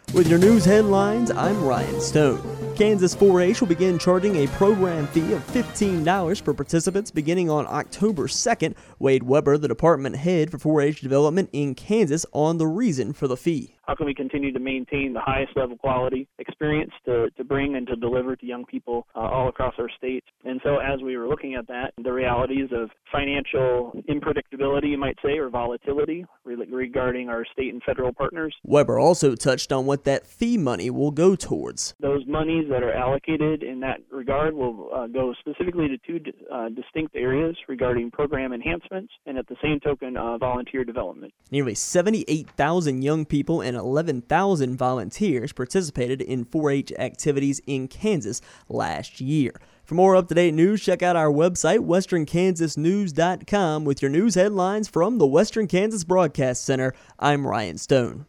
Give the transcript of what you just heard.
With your news headlines, I'm Ryan Stone. Kansas 4-H will begin charging a program fee of $15 for participants beginning on October 2nd. Wade Weber, the department head for 4-H development in Kansas, on the reason for the fee. How can we continue to maintain the highest level quality experience to bring and to deliver to young people all across our state? And so as we were looking at that, the realities of financial unpredictability, you might say, or volatility regarding our state and federal partners. Weber also touched on what that fee money will go towards. Those monies that are allocated in that regard will go specifically to two distinct areas regarding program enhancements and, at the same token, volunteer development. Nearly 78,000 young people and 11,000 volunteers participated in 4-H activities in Kansas last year. For more up-to-date news, check out our website, westernkansasnews.com, with your news headlines from the Western Kansas Broadcast Center. I'm Ryan Stone.